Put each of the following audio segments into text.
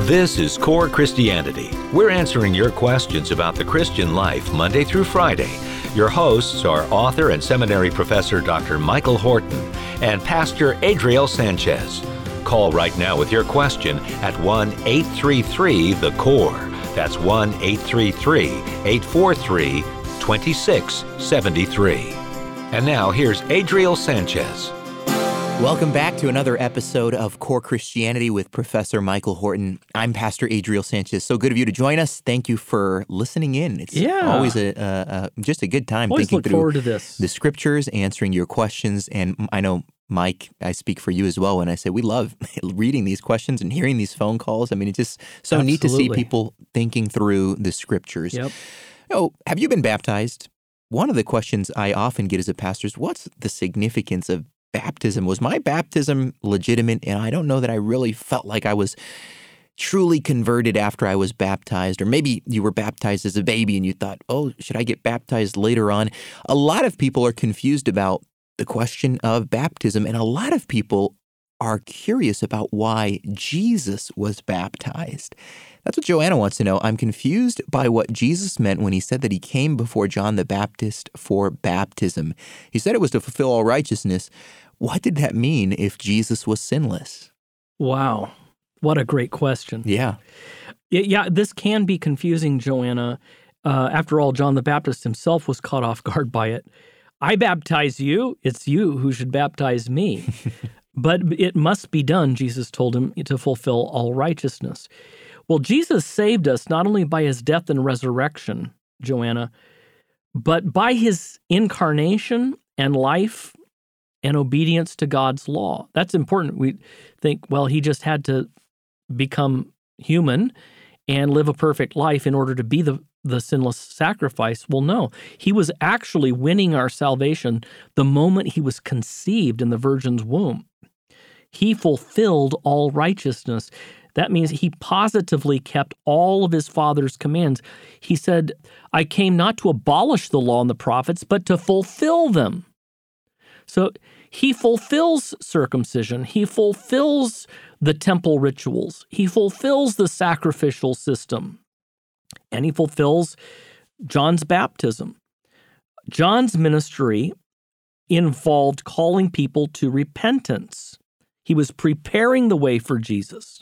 This is Core Christianity. We're answering your questions about the Christian life Monday through Friday. Your hosts are author and seminary professor Dr. Michael Horton and Pastor Adriel Sanchez. Call right now with your question at 1-833-THE-CORE. That's 1-833-843-2673. And now here's Adriel Sanchez. Welcome back to another episode of Core Christianity with Professor Michael Horton. I'm Pastor Adriel Sanchez. So good of you to join us. Thank you for listening in. It's always just a good time always thinking look through forward to this. The scriptures, answering your questions. And I know, Mike, I speak for you as well when I say we love reading these questions and hearing these phone calls. I mean, it's just so neat to see people thinking through the scriptures. Yep. Oh, have you been baptized? One of the questions I often get as a pastor is, what's the significance of baptism? Was my baptism legitimate? And I don't know that I really felt like I was truly converted after I was baptized. Or maybe you were baptized as a baby and you thought, oh, should I get baptized later on? A lot of people are confused about the question of baptism, and a lot of people are curious about why Jesus was baptized. That's what Joanna wants to know. I'm confused by what Jesus meant when he said that he came before John the Baptist for baptism. He said it was to fulfill all righteousness. What did that mean if Jesus was sinless? Wow. What a great question. Yeah. Yeah, this can be confusing, Joanna. After all, John the Baptist himself was caught off guard by it. I baptize you. It's you who should baptize me. But it must be done, Jesus told him, to fulfill all righteousness. Well, Jesus saved us not only by his death and resurrection, Joanna, but by his incarnation and life and obedience to God's law. That's important. We think, well, he just had to become human and live a perfect life in order to be the sinless sacrifice. Well, no. He was actually winning our salvation the moment he was conceived in the virgin's womb. He fulfilled all righteousness. That means he positively kept all of his Father's commands. He said, I came not to abolish the law and the prophets, but to fulfill them. So he fulfills circumcision. He fulfills the temple rituals. He fulfills the sacrificial system. And he fulfills John's baptism. John's ministry involved calling people to repentance. He was preparing the way for Jesus.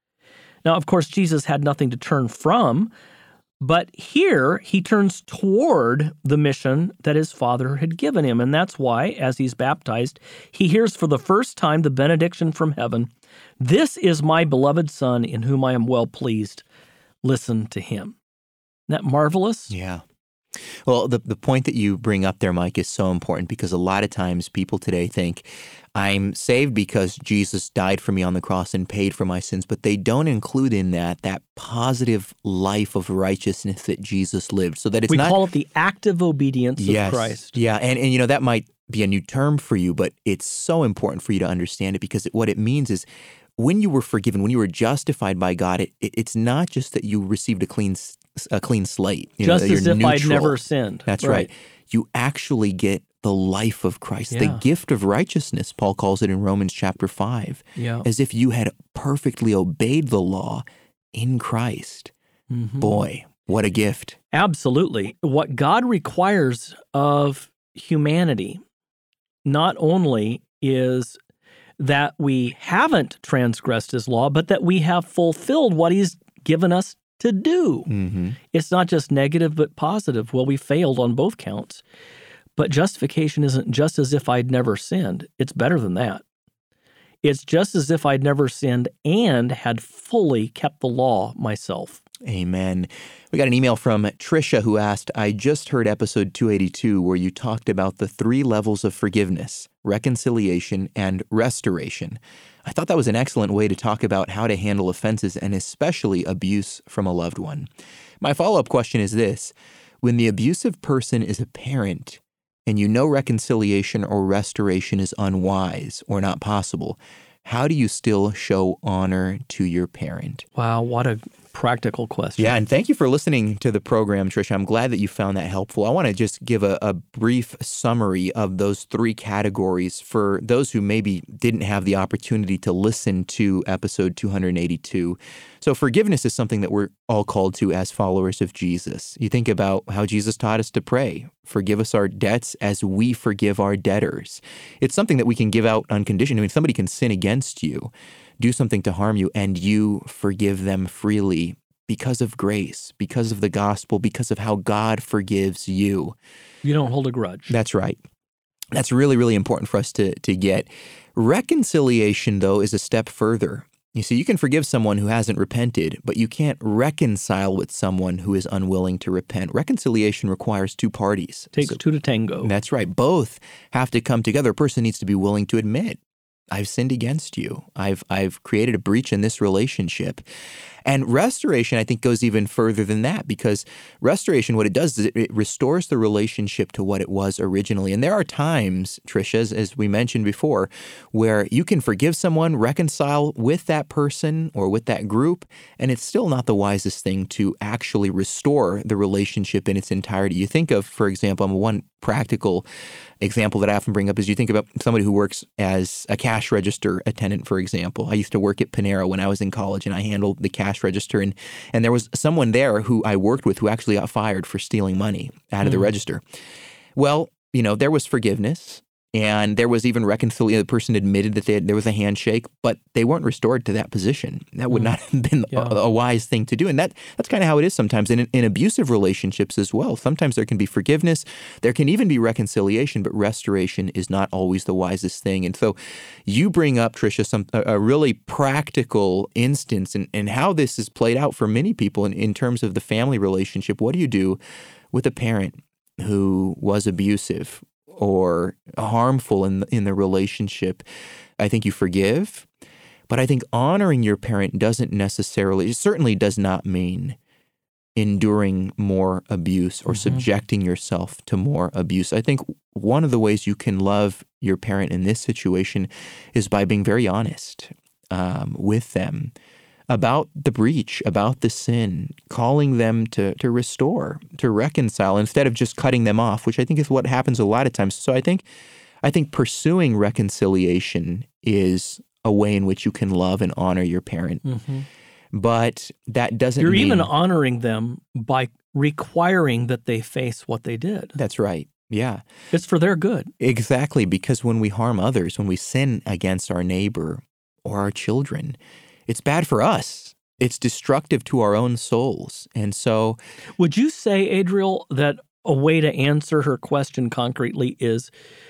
Now, of course, Jesus had nothing to turn from, but here he turns toward the mission that his Father had given him. And that's why, as he's baptized, he hears for the first time the benediction from heaven, "This is my beloved Son, in whom I am well pleased. Listen to him." Isn't that marvelous? Yeah. Well, the point that you bring up there, Mike, is so important because a lot of times people today think, I'm saved because Jesus died for me on the cross and paid for my sins, but they don't include in that positive life of righteousness that Jesus lived. So that it's we call it the active obedience of Christ. Yeah, and you know, that might be a new term for you, but it's so important for you to understand it because what it means is when you were forgiven, when you were justified by God, it's not just that you received a clean slate. Just as if I'd never sinned. That's right. You actually get the life of Christ, the gift of righteousness, Paul calls it in Romans chapter 5, as if you had perfectly obeyed the law in Christ. Mm-hmm. Boy, what a gift. Absolutely. What God requires of humanity not only is that we haven't transgressed his law, but that we have fulfilled what he's given us to do. Mm-hmm. It's not just negative, but positive. Well, we failed on both counts. But justification isn't just as if I'd never sinned. It's better than that. It's just as if I'd never sinned and had fully kept the law myself. Amen. We got an email from Tricia who asked, I just heard episode 282 where you talked about the 3 levels of forgiveness, reconciliation, and restoration. I thought that was an excellent way to talk about how to handle offenses and especially abuse from a loved one. My follow-up question is this. When the abusive person is a parent and you know reconciliation or restoration is unwise or not possible, how do you still show honor to your parent? Wow, what a practical question. Yeah, and thank you for listening to the program, Tricia. I'm glad that you found that helpful. I want to just give a brief summary of those three categories for those who maybe didn't have the opportunity to listen to episode 282. So forgiveness is something that we're all called to as followers of Jesus. You think about how Jesus taught us to pray. Forgive us our debts as we forgive our debtors. It's something that we can give out unconditionally. I mean, somebody can sin against you, do something to harm you, and you forgive them freely because of grace, because of the gospel, because of how God forgives you. You don't hold a grudge. That's right. That's really, really important for us to get. Reconciliation, though, is a step further. You see, you can forgive someone who hasn't repented, but you can't reconcile with someone who is unwilling to repent. Reconciliation requires two parties. Takes two to tango. That's right. Both have to come together. A person needs to be willing to admit, I've sinned against you. I've created a breach in this relationship. And restoration, I think, goes even further than that, because restoration, what it does is it restores the relationship to what it was originally. And there are times, Tricia, as we mentioned before, where you can forgive someone, reconcile with that person or with that group, and it's still not the wisest thing to actually restore the relationship in its entirety. You think of, for example, one practical example that I often bring up is you think about somebody who works as a cash register attendant, for example. I used to work at Panera when I was in college, and I handled the cash register. And there was someone there who I worked with who actually got fired for stealing money out of the register. Well, there was forgiveness, and there was even reconciliation. The person admitted that there was a handshake, but they weren't restored to that position. That would not have been a wise thing to do. And that's kind of how it is sometimes in abusive relationships as well. Sometimes there can be forgiveness. There can even be reconciliation, but restoration is not always the wisest thing. And so you bring up, Tricia, a really practical instance and how this is played out for many people in terms of the family relationship. What do you do with a parent who was abusive or harmful in the relationship? I think you forgive, but I think honoring your parent certainly does not mean enduring more abuse or subjecting yourself to more abuse. I think one of the ways you can love your parent in this situation is by being very honest with them about the breach, about the sin, calling them to restore, to reconcile, instead of just cutting them off, which I think is what happens a lot of times. So I think pursuing reconciliation is a way in which you can love and honor your parent. But that doesn't mean... You're even honoring them by requiring that they face what they did. That's right. Yeah. It's for their good. Exactly, because when we harm others, when we sin against our neighbor or our children, it's bad for us. It's destructive to our own souls. And so... Would you say, Adriel, that a way to answer her question concretely is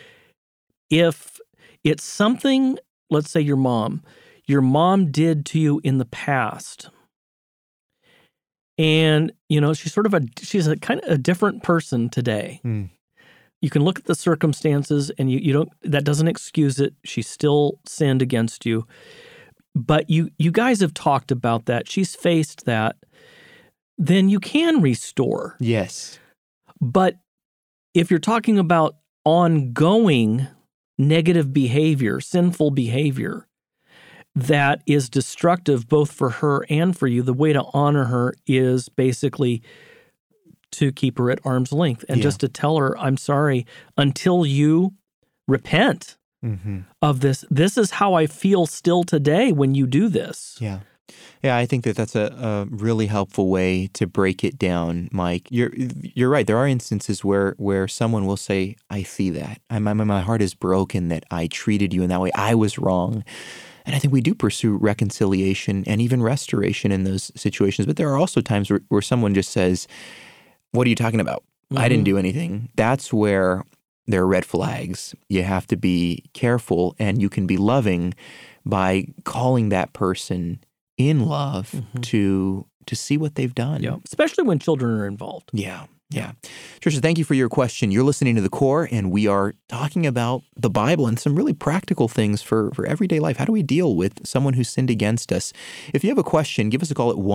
if it's something, let's say your mom did to you in the past, and, she's a kind of a different person today. You can look at the circumstances and that doesn't excuse it. She still sinned against you. But you guys have talked about that. She's faced that. Then you can restore. Yes. But if you're talking about ongoing negative behavior, sinful behavior, that is destructive both for her and for you, the way to honor her is basically to keep her at arm's length and just to tell her, I'm sorry, until you repent of this. This is how I feel still today when you do this. Yeah. Yeah, I think that's a really helpful way to break it down, Mike. You're right. There are instances where someone will say, I see that. My heart is broken that I treated you in that way. I was wrong. And I think we do pursue reconciliation and even restoration in those situations. But there are also times where someone just says, what are you talking about? I didn't do anything. That's where there are red flags. You have to be careful, and you can be loving by calling that person in love to see what they've done. Yeah, especially when children are involved. Yeah. Tricia, thank you for your question. You're listening to The Core, and we are talking about the Bible and some really practical things for everyday life. How do we deal with someone who sinned against us? If you have a question, give us a call at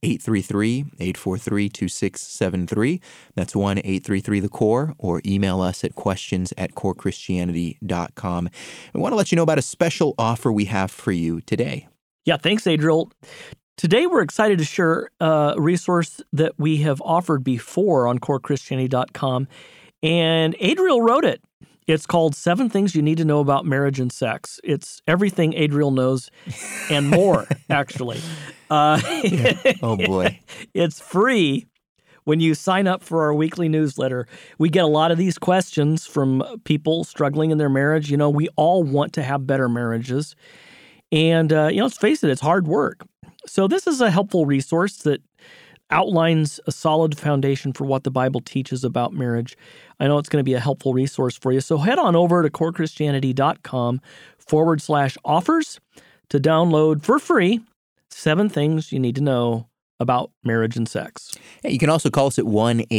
1-833-843-2673. That's 1-833-THE-CORE, or email us at questions@corechristianity.com. We want to let you know about a special offer we have for you today. Yeah, thanks, Adriel. Today, we're excited to share a resource that we have offered before on CoreChristianity.com, and Adriel wrote it. It's called 7 Things You Need to Know About Marriage and Sex. It's everything Adriel knows and more, actually. Oh, boy. It's free when you sign up for our weekly newsletter. We get a lot of these questions from people struggling in their marriage. You know, we all want to have better marriages. And, let's face it, it's hard work. So this is a helpful resource that outlines a solid foundation for what the Bible teaches about marriage. I know it's going to be a helpful resource for you. So head on over to corechristianity.com/offers to download for free 7 things you need to know about marriage and sex. Hey, you can also call us at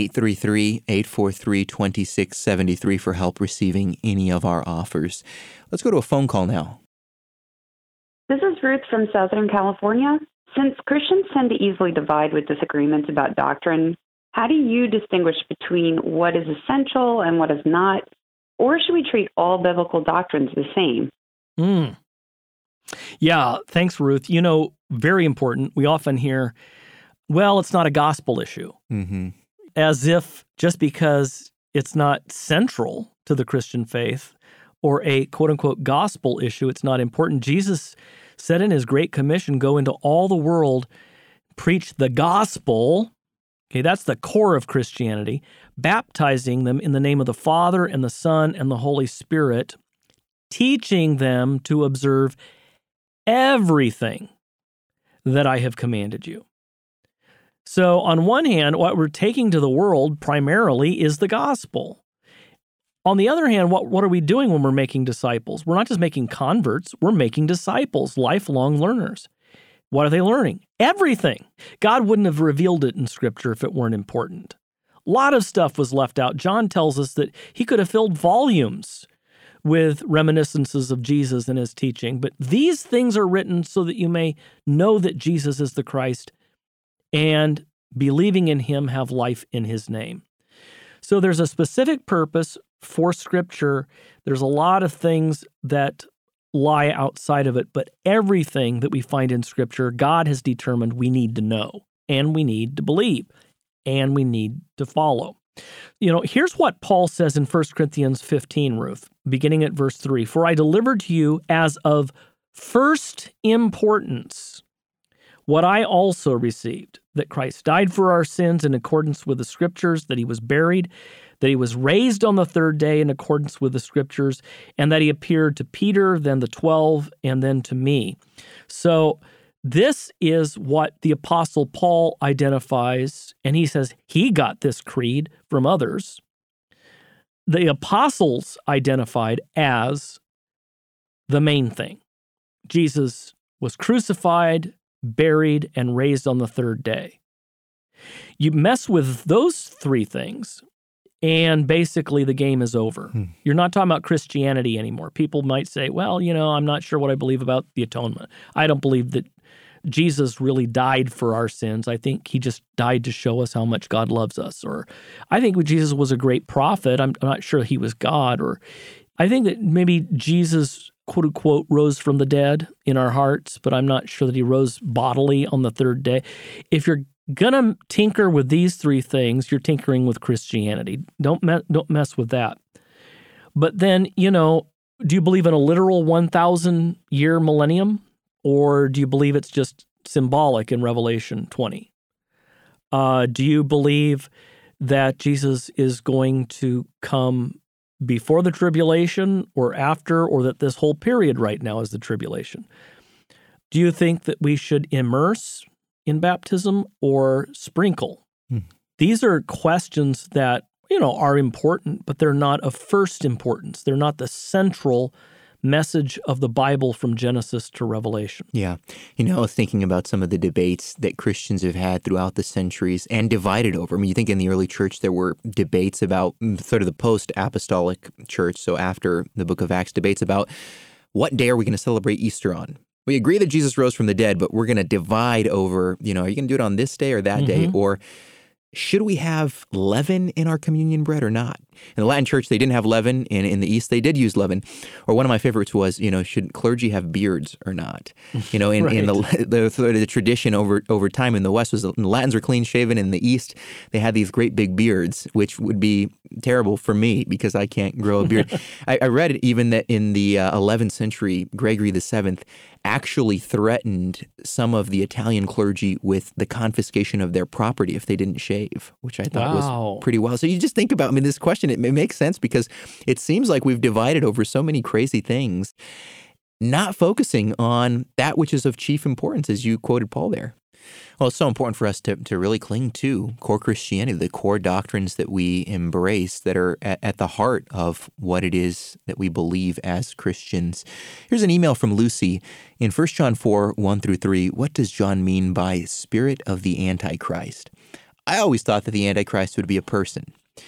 1-833-843-2673 for help receiving any of our offers. Let's go to a phone call now. This is Ruth from Southern California. Since Christians tend to easily divide with disagreements about doctrine, how do you distinguish between what is essential and what is not? Or should we treat all biblical doctrines the same? Yeah, thanks, Ruth. You know, very important. We often hear, well, it's not a gospel issue, as if just because it's not central to the Christian faith or a quote-unquote gospel issue, it's not important. Jesus said in his Great Commission, go into all the world, preach the gospel. Okay, that's the core of Christianity, baptizing them in the name of the Father and the Son and the Holy Spirit, teaching them to observe everything that I have commanded you. So on one hand, what we're taking to the world primarily is the gospel. On the other hand, what are we doing when we're making disciples? We're not just making converts, we're making disciples, lifelong learners. What are they learning? Everything. God wouldn't have revealed it in Scripture if it weren't important. A lot of stuff was left out. John tells us that he could have filled volumes with reminiscences of Jesus and his teaching, but these things are written so that you may know that Jesus is the Christ and believing in him have life in his name. So there's a specific purpose for Scripture. There's a lot of things that lie outside of it, but everything that we find in Scripture, God has determined we need to know, and we need to believe, and we need to follow. You know, here's what Paul says in 1 Corinthians 15, Ruth, beginning at verse 3. For I delivered to you as of first importance what I also received, that Christ died for our sins in accordance with the Scriptures, that he was buried, that he was raised on the 3rd day in accordance with the Scriptures, and that he appeared to Peter, then the 12, and then to me. So this is what the Apostle Paul identifies, and he says he got this creed from others. The apostles identified as the main thing. Jesus was crucified, buried, and raised on the 3rd day. You mess with those 3 things, and basically the game is over. You're not talking about Christianity anymore. People might say, well, you know, I'm not sure what I believe about the atonement. I don't believe that Jesus really died for our sins. I think he just died to show us how much God loves us. Or I think Jesus was a great prophet. I'm not sure he was God. Or I think that maybe Jesus, quote unquote, rose from the dead in our hearts, but I'm not sure that he rose bodily on the 3rd day. If you're going to tinker with these 3 things, you're tinkering with Christianity. Don't mess with that. But then, you know, do you believe in a literal 1,000-year millennium? Or do you believe it's just symbolic in Revelation 20? Do you believe that Jesus is going to come before the tribulation or after, or that this whole period right now is the tribulation? Do you think that we should immerse in baptism or sprinkle? These are questions that, you know, are important, but they're not of first importance. They're not the central message of the Bible from Genesis to Revelation. Yeah. You know, I was thinking about some of the debates that Christians have had throughout the centuries and divided over. I mean, you think in the early church there were debates about sort of the post-apostolic church, so after the book of Acts, debates about what day are we going to celebrate Easter on? We agree that Jesus rose from the dead, but we're going to divide over, you know, are you going to do it on this day or that day? Or should we have leaven in our communion bread or not? In the Latin church, they didn't have leaven, and in the East, they did use leaven. Or one of my favorites was, should clergy have beards or not? In Right. the tradition over time in the West was the Latins were clean shaven. In the East, they had these great big beards, which would be terrible for me because I can't grow a beard. I read even that in the 11th century, Gregory VII actually threatened some of the Italian clergy with the confiscation of their property if they didn't shave, which I thought Wow. was pretty wild. So you just think about, this question, it makes sense because it seems like we've divided over so many crazy things, not focusing on that which is of chief importance, as you quoted Paul there. Well, it's so important for us to really cling to core Christianity, the core doctrines that we embrace that are at the heart of what it is that we believe as Christians. Here's an email from Lucy. In 1 John 4, 1-3, what does John mean by spirit of the Antichrist? I always thought that the Antichrist would be a person.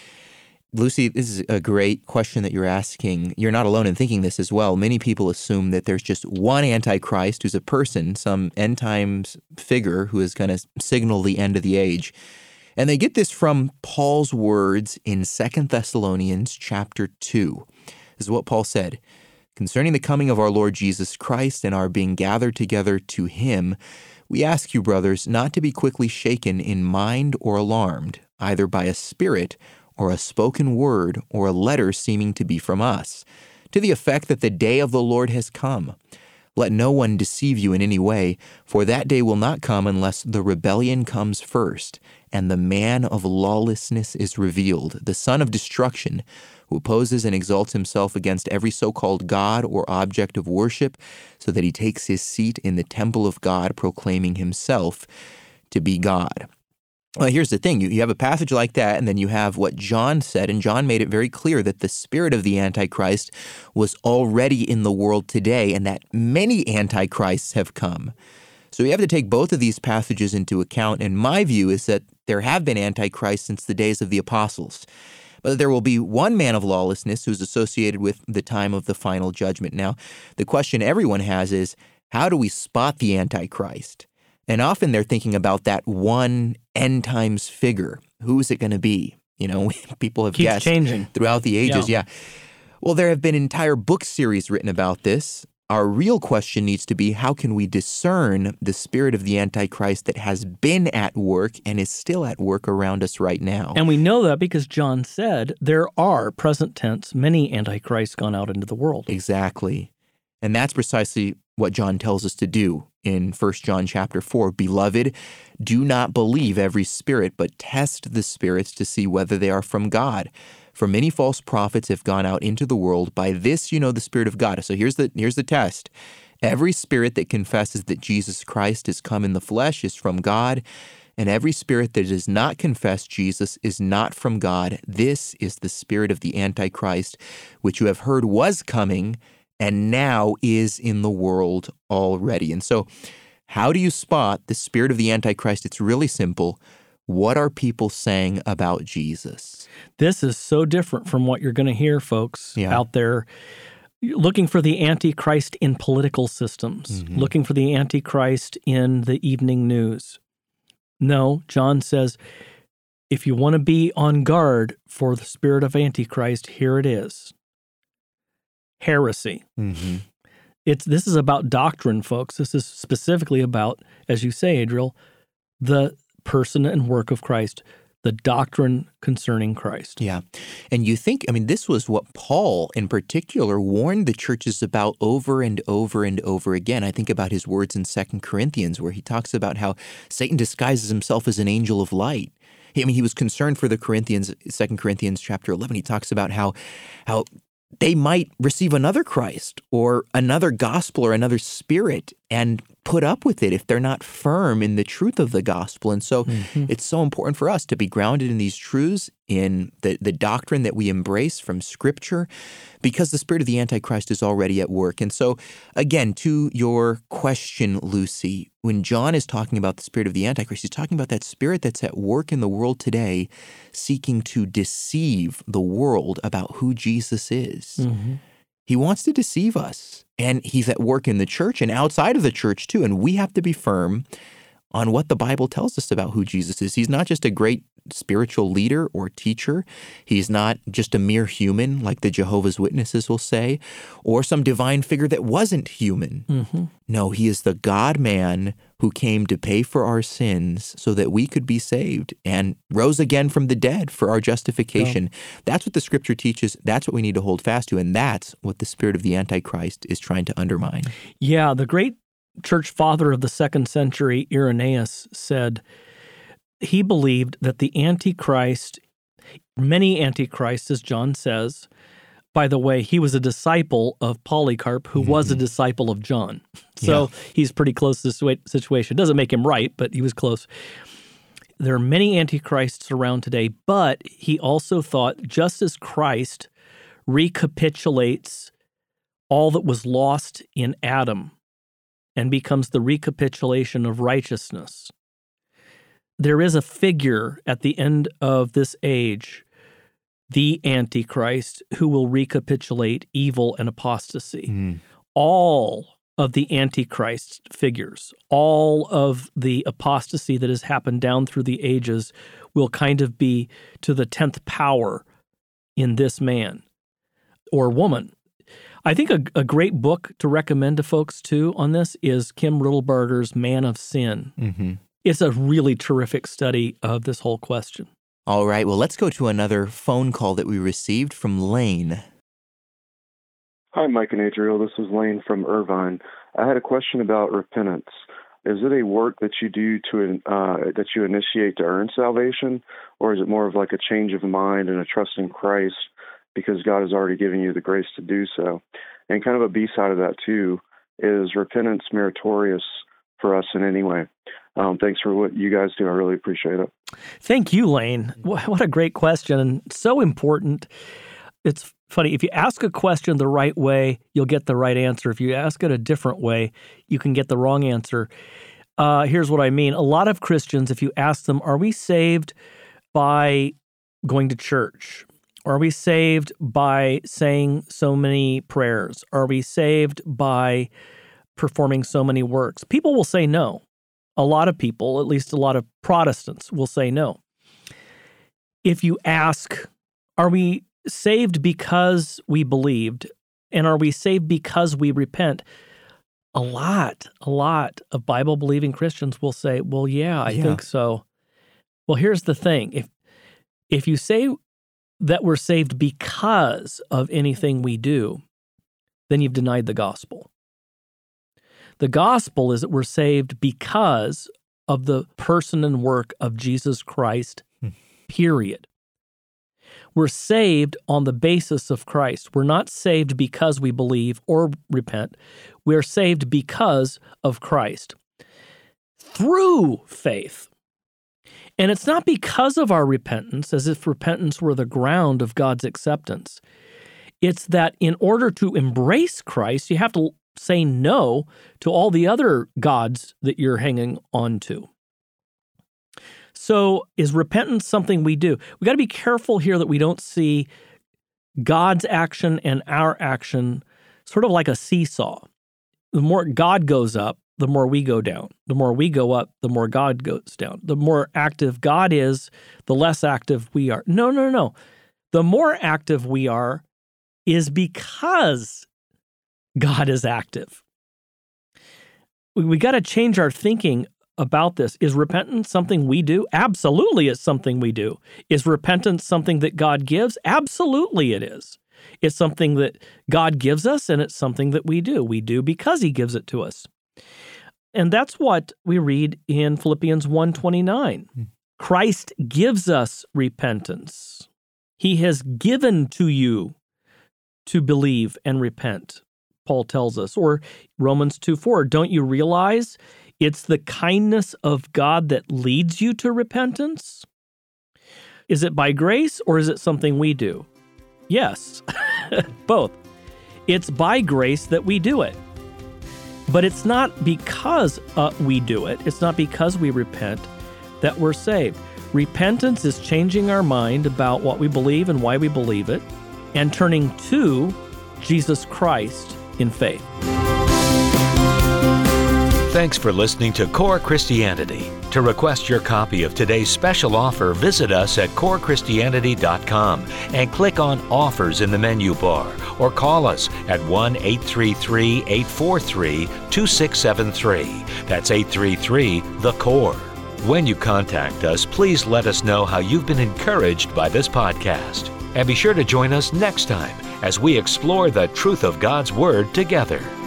Lucy, this is a great question that you're asking. You're not alone in thinking this as well. Many people assume that there's just one Antichrist who's a person, some end times figure who is going to signal the end of the age. And they get this from Paul's words in 2 Thessalonians chapter 2. This is what Paul said. Concerning the coming of our Lord Jesus Christ and our being gathered together to him, we ask you, brothers, not to be quickly shaken in mind or alarmed, either by a spirit or a spoken word, or a letter seeming to be from us, to the effect that the day of the Lord has come. Let no one deceive you in any way, for that day will not come unless the rebellion comes first, and the man of lawlessness is revealed, the son of destruction, who opposes and exalts himself against every so-called God or object of worship, so that he takes his seat in the temple of God, proclaiming himself to be God. Well, here's the thing. You have a passage like that, and then you have what John said, and John made it very clear that the spirit of the Antichrist was already in the world today, and that many Antichrists have come. So we have to take both of these passages into account, and my view is that there have been Antichrists since the days of the apostles. But there will be one man of lawlessness who's associated with the time of the final judgment. Now, the question everyone has is, how do we spot the Antichrist? And often they're thinking about that one end times figure. Who is it going to be? People have Keeps guessed changing throughout the ages. Yeah. Well, there have been entire book series written about this. Our real question needs to be, how can we discern the spirit of the Antichrist that has been at work and is still at work around us right now? And we know that because John said there are, present tense, many antichrists gone out into the world. Exactly. And that's precisely what John tells us to do in 1 John chapter 4. Beloved, do not believe every spirit, but test the spirits to see whether they are from God. For many false prophets have gone out into the world. By this you know the Spirit of God. So here's the test. Every spirit that confesses that Jesus Christ has come in the flesh is from God, and every spirit that does not confess Jesus is not from God. This is the spirit of the Antichrist, which you have heard was coming, and now is in the world already. And so how do you spot the spirit of the Antichrist? It's really simple. What are people saying about Jesus? This is so different from what you're going to hear, folks, out there looking for the Antichrist in political systems, looking for the Antichrist in the evening news. No, John says, if you want to be on guard for the spirit of Antichrist, here it is. Heresy. This is about doctrine, folks. This is specifically about, as you say, Adriel, the person and work of Christ, the doctrine concerning Christ. Yeah. And you think, this was what Paul in particular warned the churches about over and over and over again. I think about his words in 2 Corinthians where he talks about how Satan disguises himself as an angel of light. He was concerned for the Corinthians, 2 Corinthians chapter 11. He talks about how they might receive another Christ or another gospel or another spirit and put up with it if they're not firm in the truth of the gospel. And so it's so important for us to be grounded in these truths, in the doctrine that we embrace from Scripture, because the spirit of the Antichrist is already at work. And so, again, to your question, Lucy, when John is talking about the spirit of the Antichrist, he's talking about that spirit that's at work in the world today, seeking to deceive the world about who Jesus is. He wants to deceive us, and he's at work in the church and outside of the church too, and we have to be firm on what the Bible tells us about who Jesus is. He's not just a great spiritual leader or teacher. He's not just a mere human, like the Jehovah's Witnesses will say, or some divine figure that wasn't human. Mm-hmm. No, he is the God-man who came to pay for our sins so that we could be saved and rose again from the dead for our justification. Yeah. That's what the Scripture teaches. That's what we need to hold fast to, and that's what the spirit of the Antichrist is trying to undermine. Yeah, the great church father of the 2nd century, Irenaeus, said he believed that the Antichrist, many Antichrists, as John says, by the way, he was a disciple of Polycarp, who was a disciple of John. So he's pretty close to the situation. Doesn't make him right, but he was close. There are many Antichrists around today, but he also thought just as Christ recapitulates all that was lost in Adam and becomes the recapitulation of righteousness, there is a figure at the end of this age, the Antichrist, who will recapitulate evil and apostasy. All of the Antichrist figures, all of the apostasy that has happened down through the ages will kind of be to the 10th power in this man or woman. I think a great book to recommend to folks, too, on this is Kim Riddleberger's Man of Sin. Mm-hmm. It's a really terrific study of this whole question. All right, well, let's go to another phone call that we received from Lane. Hi, Mike and Adriel. This is Lane from Irvine. I had a question about repentance. Is it a work that you do that you initiate to earn salvation, or is it more of like a change of mind and a trust in Christ because God has already given you the grace to do so? And kind of a B-side of that, too, is repentance meritorious for us in any way? Thanks for what you guys do. I really appreciate it. Thank you, Lane. What a great question, and so important. It's funny, if you ask a question the right way, you'll get the right answer. If you ask it a different way, you can get the wrong answer. Here's what I mean. A lot of Christians, if you ask them, are we saved by going to church? Are we saved by saying so many prayers? Are we saved by performing so many works? People will say no. A lot of people, at least a lot of Protestants, will say no. If you ask, are we saved because we believed, and are we saved because we repent? A lot of Bible-believing Christians will say, well, yeah, I think so. Well, here's the thing. If you say that we're saved because of anything we do, then you've denied the gospel. The gospel is that we're saved because of the person and work of Jesus Christ, period. We're saved on the basis of Christ. We're not saved because we believe or repent. We're saved because of Christ through faith. And it's not because of our repentance, as if repentance were the ground of God's acceptance. It's that in order to embrace Christ, you have to say no to all the other gods that you're hanging on to. So is repentance something we do? We got to be careful here that we don't see God's action and our action sort of like a seesaw. The more God goes up, the more we go down. The more we go up, the more God goes down. The more active God is, the less active we are. No. The more active we are is because God is active. We got to change our thinking about this. Is repentance something we do? Absolutely, it's something we do. Is repentance something that God gives? Absolutely, it is. It's something that God gives us, and it's something that we do. We do because He gives it to us. And that's what we read in Philippians 1:29. Christ gives us repentance. He has given to you to believe and repent, Paul tells us. Or Romans 2:4, don't you realize it's the kindness of God that leads you to repentance? Is it by grace or is it something we do? Yes, both. It's by grace that we do it. But it's not because we do it. It's not because we repent that we're saved. Repentance is changing our mind about what we believe and why we believe it, and turning to Jesus Christ in faith. Thanks for listening to Core Christianity. To request your copy of today's special offer, visit us at corechristianity.com and click on Offers in the menu bar, or call us at 1-833-843-2673. That's 833-THE-CORE. When you contact us, please let us know how you've been encouraged by this podcast. And be sure to join us next time as we explore the truth of God's Word together.